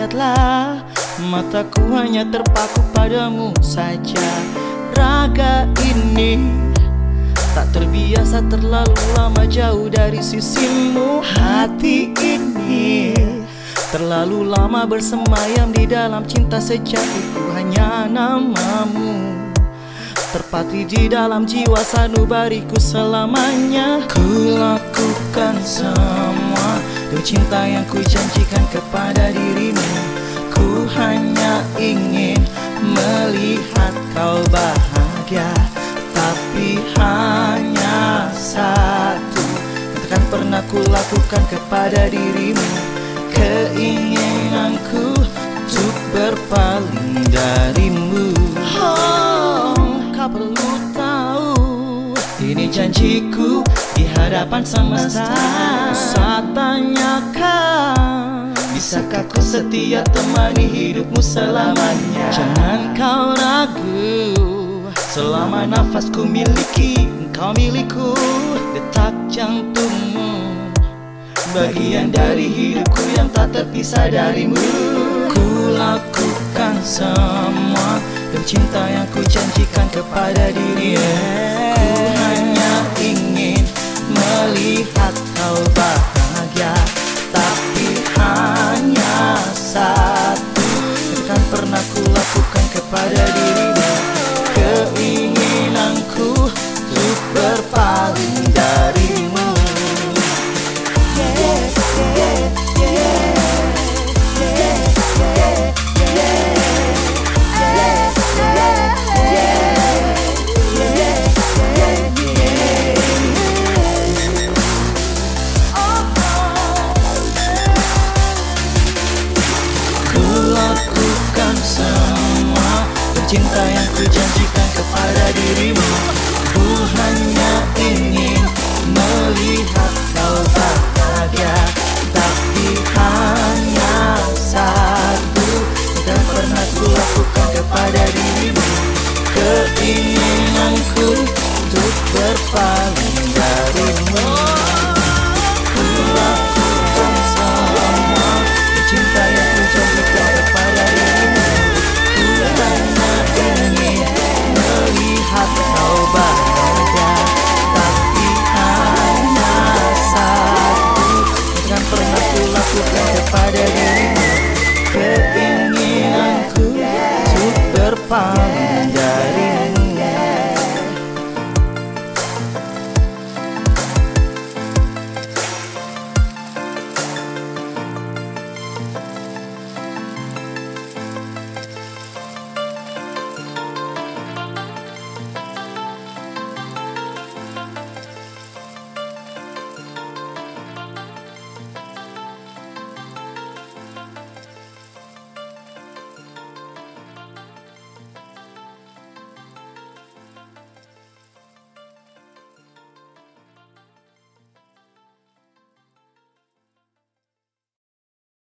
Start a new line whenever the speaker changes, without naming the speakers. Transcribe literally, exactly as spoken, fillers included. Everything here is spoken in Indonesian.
lihatlah, mataku hanya terpaku padamu saja. Raga ini tak terbiasa terlalu lama jauh dari sisimu. Hati ini terlalu lama bersemayam di dalam cinta sejatiku. Hanya namamu terpatri di dalam jiwa sanubariku selamanya. Ku lakukan semua demi cinta yang ku janjikan kepada dirimu. Ku hanya ingin melihat kau bahagia, tapi hanya satu yang takkan pernah ku lakukan kepada dirimu. Keinginanku untuk berpaling darimu. Oh, kau perlu tahu, ini janjiku di hadapan semesta. Saat tanyakan, bisakah ku setia temani hidupmu selamanya? Jangan kau ragu, selama nafasku miliki, engkau milikku. Detak jantungmu bagian dari hidupku yang tak terpisah darimu. Ku lakukan semua demi cinta yang ku janjikan kepada dirimu. Ku hanya ingin melihat kau bahagia, tapi hanya satu yang takkan pernah ku lakukan kepada dirimu. Keinginanku untuk berpaling darimu. Cinta yang ku janjikan kepada dirimu. Ku hanya ingin melihat kau bahagia, tapi hanya